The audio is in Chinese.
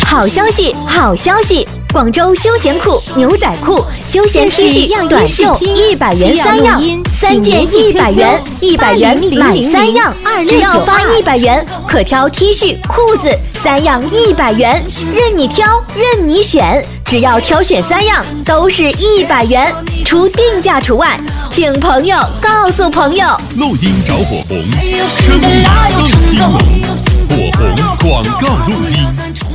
好消息，好消息！广州休闲裤、牛仔裤、休闲 T 恤、短袖100元3样，3件100元，100元买3样，只要发100元，可挑 T 恤、裤子3样100元，任你挑，任你选，只要挑选3样都是100元，除定价除外。请朋友告诉朋友， 录音找火红，声音更兴隆，火红广告录音。